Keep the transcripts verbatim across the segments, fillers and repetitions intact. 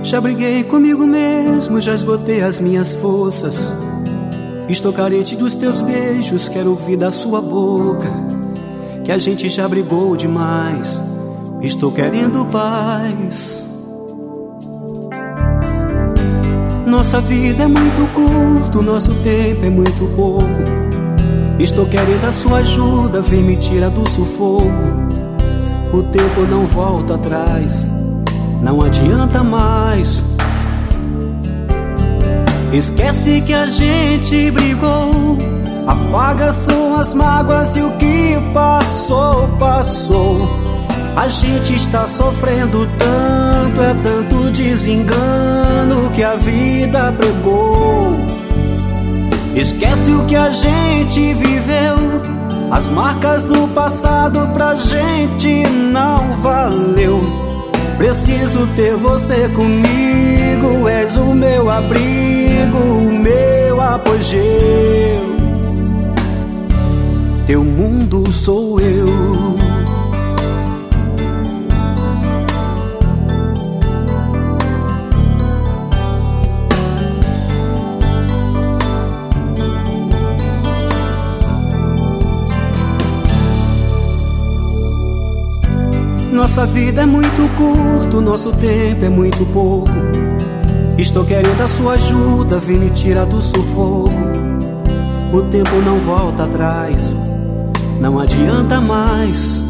Já briguei comigo mesmo, já esgotei as minhas forças. Estou carente dos teus beijos, quero ouvir da sua boca que a gente já brigou demais. Estou querendo paz. Nossa vida é muito curta, nosso tempo é muito pouco. Estou querendo a sua ajuda, vem me tirar do sufoco. O tempo não volta atrás, não adianta mais. Esquece que a gente brigou, apaga suas mágoas e o que passou, passou. A gente está sofrendo tanto, é tanto desengano que a vida pregou. Esquece o que a gente viveu, as marcas do passado pra gente não valeu. Preciso ter você comigo, és o meu abrigo, o meu apogeu. Teu mundo sou eu. Nossa vida é muito curta, nosso tempo é muito pouco. Estou querendo a sua ajuda, vem me tirar do sufoco. O tempo não volta atrás, não adianta mais.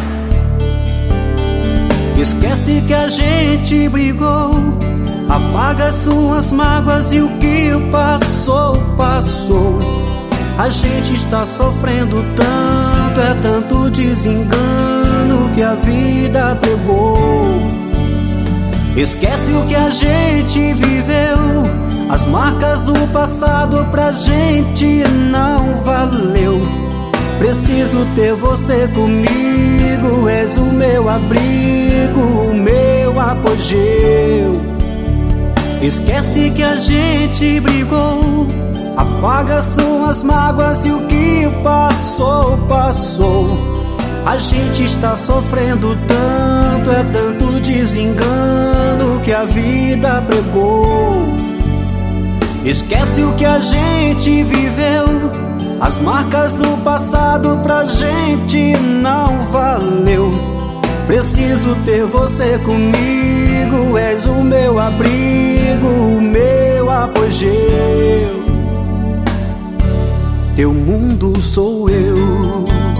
Esquece que a gente brigou, apaga suas mágoas e o que passou, passou. A gente está sofrendo tanto, é tanto desengano que a vida pegou. Esquece o que a gente viveu, as marcas do passado pra gente não valeu. Preciso ter você comigo, és o meu abrigo, o meu apogeu. Esquece que a gente brigou, apaga suas mágoas e o que passou, passou. A gente está sofrendo tanto, é tanto desengano que a vida pregou. Esquece o que a gente viveu, as marcas do passado pra gente não valeu. Preciso ter você comigo, és o meu abrigo, o meu apogeu. Teu mundo sou eu.